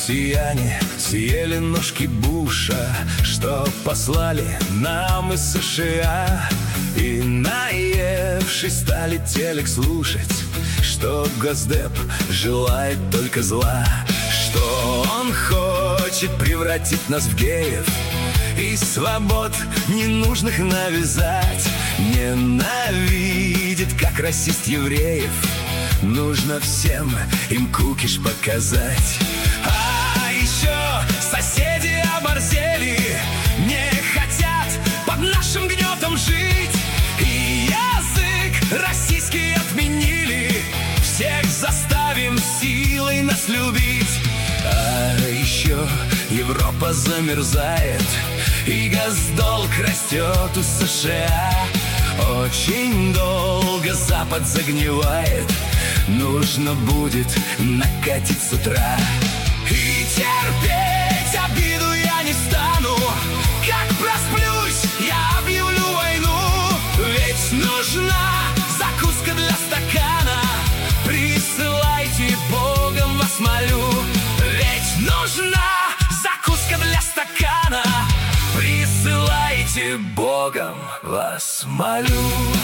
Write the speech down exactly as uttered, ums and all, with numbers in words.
Россияне съели ножки Буша, что послали нам из США. И, наевшись, стали телек слушать, что Госдеп желает только зла, что он хочет превратить нас в геев и свобод ненужных навязать. Ненавидит, как расист евреев. Нужно всем им кукиш показать. А еще соседи оборзели, не хотят под нашим гнетом жить. И язык российский отменили, всех заставим силой нас любить. А еще Европа замерзает, и госдолг растет у США. Очень долго Запад загнивает, нужно будет накатить с утра. И терпеть обиду я не стану, как просплюсь, я объявлю войну. Ведь нужна закуска для стакана, присылайте, Богом вас молю. Ведь нужна закуска для стакана, присылайте, Богом вас молю.